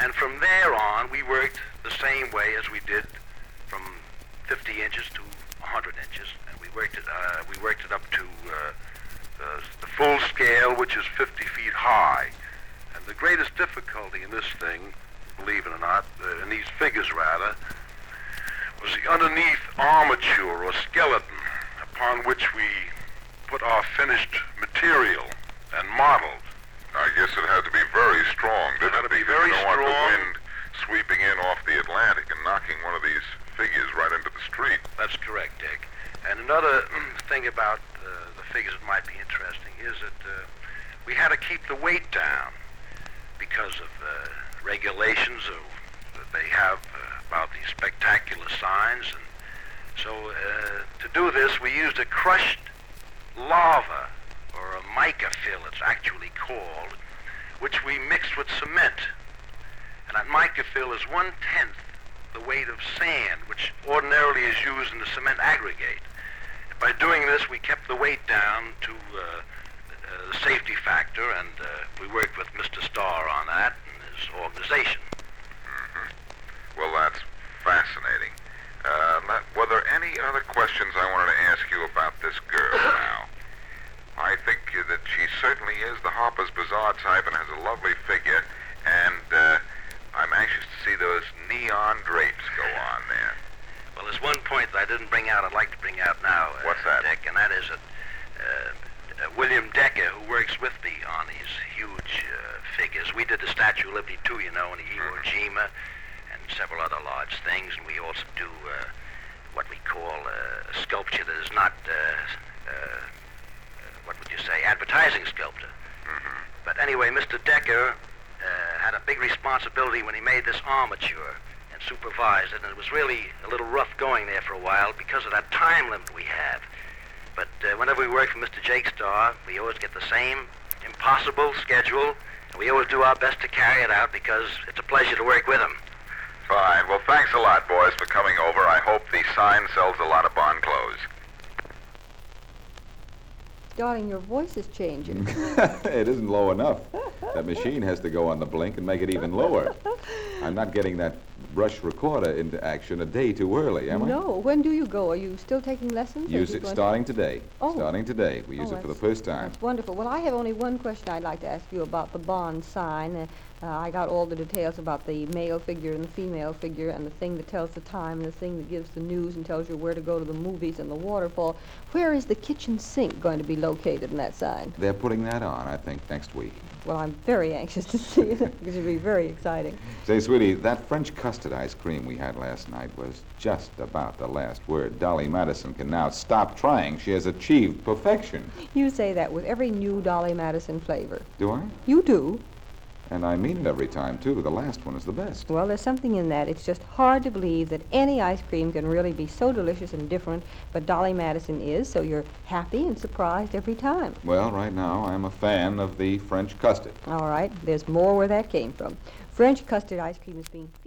And from there on, we worked the same way as we did from 50 inches to 100 inches. And we worked it up to the full scale, which is 50 feet high. And the greatest difficulty in this thing, believe it or not, in these figures rather, was the underneath armature or skeleton upon which we put our finished material and modeled. I guess it had to be very strong, didn't it? It had to be very strong. You don't want the strong. wind sweeping in off the Atlantic and knocking one of these figures right into the street. That's correct, Dick. And another thing about the figures that might be interesting is that we had to keep the weight down because of regulations that they have about these spectacular signs. And so to do this, we used a crushed lava, or a mica fill it's actually called, which we mixed with cement. And that mica fill is 1/10 the weight of sand, which ordinarily is used in the cement aggregate. By doing this, we kept the weight down to the safety factor, and we worked with Mr. Starr on that and his organization. Mm-hmm. Well, that's fascinating. Were there any other questions I wanted to ask you about this girl now? I think that she certainly is the Harper's Bazaar type and has a lovely figure, and I'm anxious to see those neon drapes go on there. Well, there's one point that I didn't bring out I'd like to bring out now, What's that? Dick, and that is that William Decker, who works with me on these huge figures, we did the Statue of Liberty too, you know, and the Iwo Jima, and several other large things, and we also do what we call a sculpture that is not, what would you say, advertising sculpture. Mm-hmm. But anyway, Mr. Decker had a big responsibility when he made this armature and supervised it, and it was really a little rough going there for a while because of that time limit we have. But whenever we work for Mr. Jake Starr, we always get the same impossible schedule, and we always do our best to carry it out because it's a pleasure to work with him. Fine. Well, thanks a lot, boys, for coming over. I hope the sign sells a lot of Bond clothes. Darling, your voice is changing. It isn't low enough. That machine has to go on the blink and make it even lower. I'm not getting that brush recorder into action a day too early, am I? No. When do you go? Are you still taking lessons? Use it starting today. Oh. Starting today. We use it for the first time. That's wonderful. Well, I have only one question I'd like to ask you about the Bond sign. I got all the details about the male figure and the female figure and the thing that tells the time and the thing that gives the news and tells you where to go to the movies and the waterfall. Where is the kitchen sink going to be located in that sign? They're putting that on, I think, next week. Well, I'm very anxious to see it because it'll be very exciting. Say, sweetie, that French custard ice cream we had last night was just about the last word. Dolly Madison can now stop trying. She has achieved perfection. You say that with every new Dolly Madison flavor. Do I? You do. And I mean it every time, too. The last one is the best. Well, there's something in that. It's just hard to believe that any ice cream can really be so delicious and different, but Dolly Madison is, so you're happy and surprised every time. Well, right now, I'm a fan of the French custard. All right, there's more where that came from. French custard ice cream is being